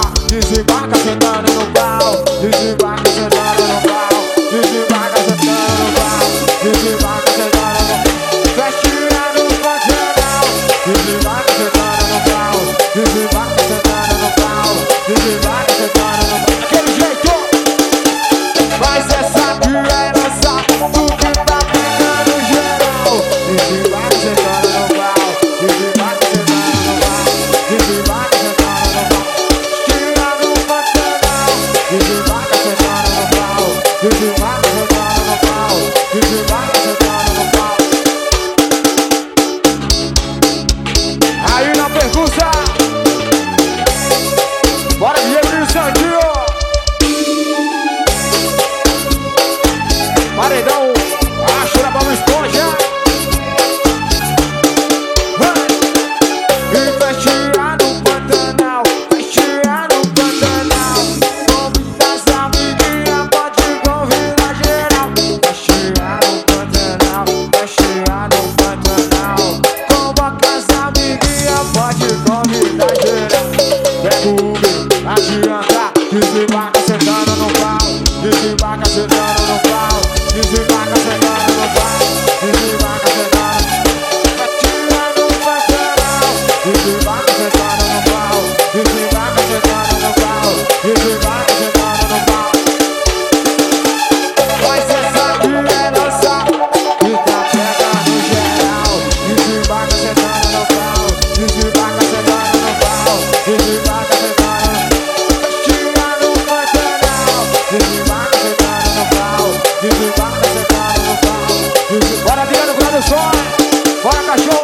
desembarca sentando no pau, desembarca sentando no pau, desembarca sentando no pau, desembarca sentando no pau, festinha no Pantanal, desembarca sentando no pau, desembarca sentando no pau, desembarca sentando no pau, aquele jeito, mas essa aqui é nossa, tu que tá pegando geral, desembarca sentando no pau, desembarca sentando no pau, desembarca sentando no pau, esquina no Pantanal, desembarca sentando no pau, desembarca sentando no pau, desembarca sentando no pau. Aí na pergunta, bora Diego e Sandinho, paredão, acho da Bob Esponja. E festinha no Pantanal, festinha no Pantanal, convida as amiguinhas, pode convidar geral. Festinha no Pantanal, festinha no Pantanal, convoca as amiguinhas, pode convidar geral. Pega o Uber, adianta, desembarca sentando no pau, desembarca sentando no pau, desembarca sentando no pau, desembarca sentando. Festinha no Pantanal, desembarca sentando no pau, desembarca sentando no pau, desembarca sentando no pau. Mas essa aqui é nossa, que tá pegando geral, desembarca sentando no pau, desembarca sentando no pau, desembarca sentando no pau. Festinha no Pantanal, desembarca sentando no pau, desembarca sentando no pau. Bora virando o som, bora cachorro.